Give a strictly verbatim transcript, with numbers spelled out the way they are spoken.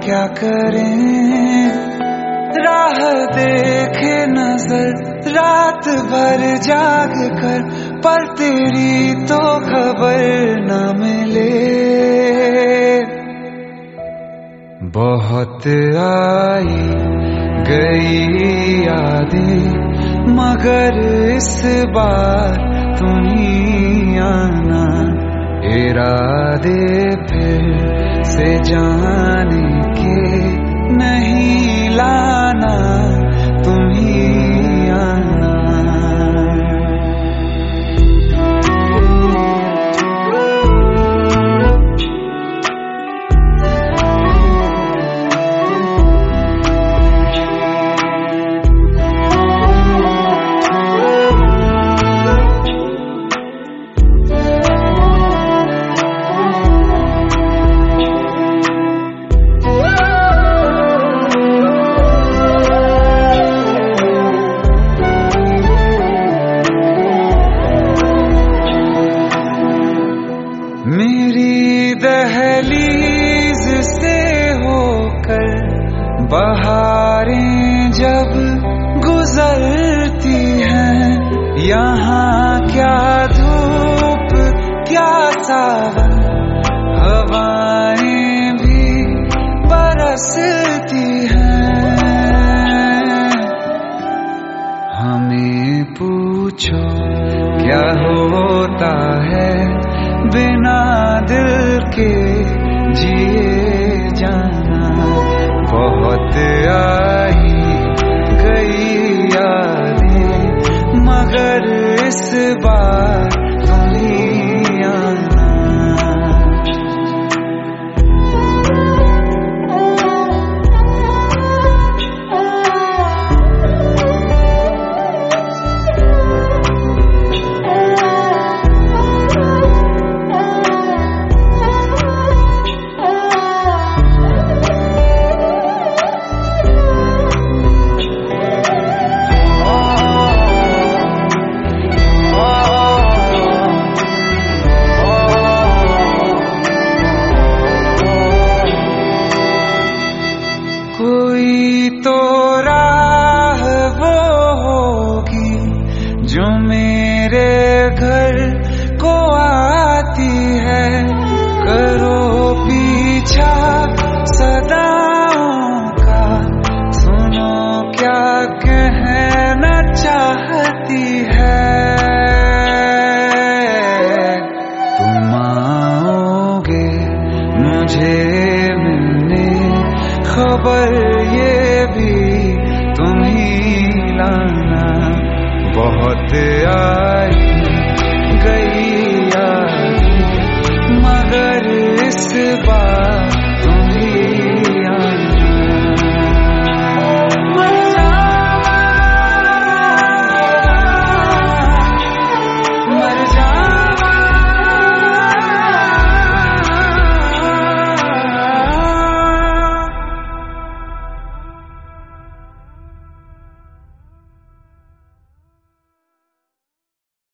क्या करें, राह देखे नजर रात भर जाग कर, पर तेरी तो खबर न मिले। बहुत आई गई यादें, मगर इस बार तुम ही आना, इरादे फिर से जाने के नहीं लाना, तुम ही आना। मेरी दहलीज से होकर बहारें जब गुजरती हैं, यहाँ क्या धूप क्या सावन, हवाएं भी बरसती हैं। हमें पूछो क्या होता है बिना दिल के जिए जाना। बहुत आई गई यादें, मगर इस बार तुम ही आना। कोई तो राह वो होगी जो मेरे घर को आती है, करो पीछा सदाओं का, सुनो क्या कहना चाहती है। तुम आओगे मुझे मिलने, खबर ये भी तुम ही लाना। बहुत आई गई यादें, मगर इस बार